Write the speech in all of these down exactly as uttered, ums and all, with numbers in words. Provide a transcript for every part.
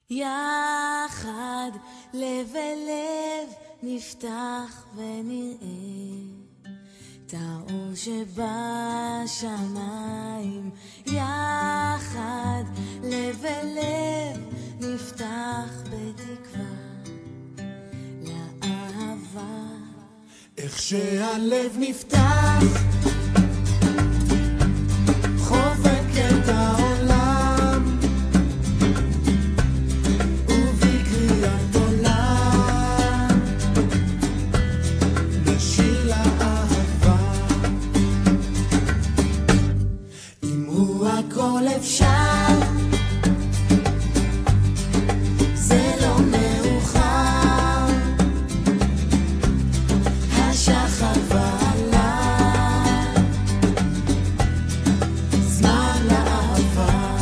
יחד לב אל לב נפתח ונראה את האור שבשמיים. יחד לב אל לב נפתח בתקווה לאהבה. איך שהלב נפתח חובק את העולם ובקריאת עולם נשיר לאהבה. אם הוא הכל אפשר זה לא מאוחר, השחר ועלה זמן לאהבה.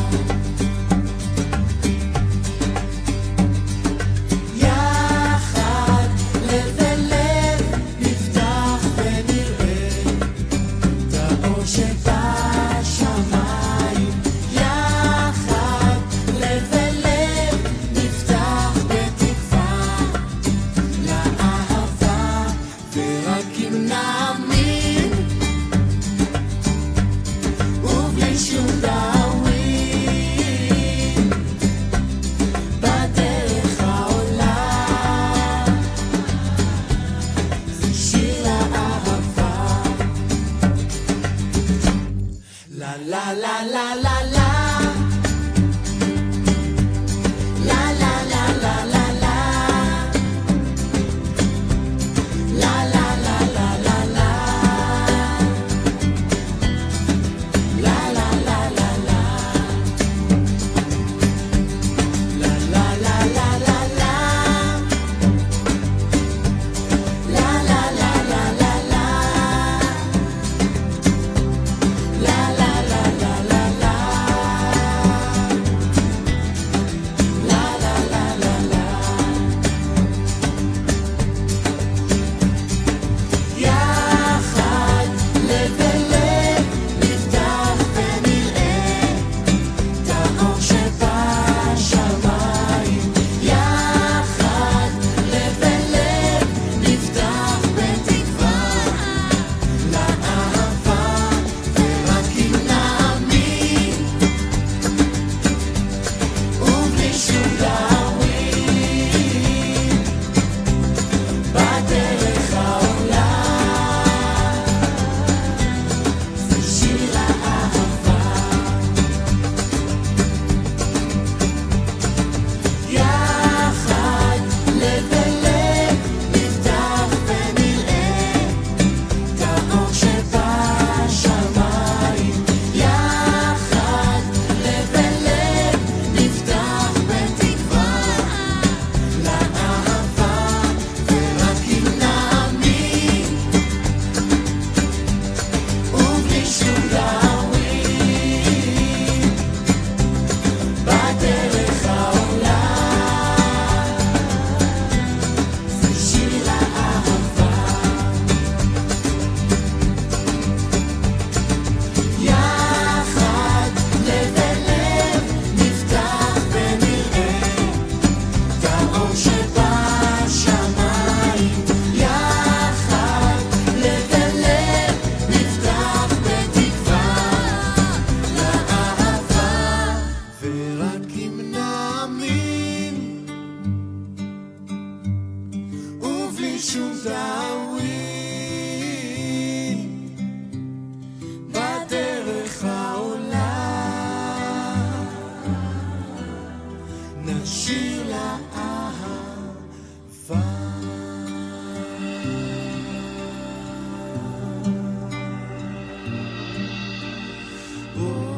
יחד לב אל לב נפתח ונראה את האור שבשמיים. יחד לב אל לב נפתח בתקווה לאהבה. ורק אם נאמין ובלי שום דאווין בדרך העולה זה שיר לאהבה. לה לה לה לה לה לה לה לה לה לה לה לה La la la la la la La la la la la La la la la la la La la la la la la La la la la la la La la la la la. יחד לב אל לב נפתח ונראה את האור שבשמיים. יחד לב אל לב נפתח בתקווה לאהבה. ורק אם נאמין ובלי שום דאווין בדרך העולה זה שיר לאהבה. יחד לב אל לב נפתח ונראה את האור שבשמיים. יחד לב אל לב נפתח בתקווה לאהבה. ורק אם נאמין ובלי שום דאווין בדרך העולה זה שיר לאהבה. יחד לב אל לב נפתח ונראה את האור שבשמיים. יחד לב אל לב נפתח בתקווה לאהבה. ורק אם נאמין ובלי שום דאווין בדרך העולה נשיר לאהבה.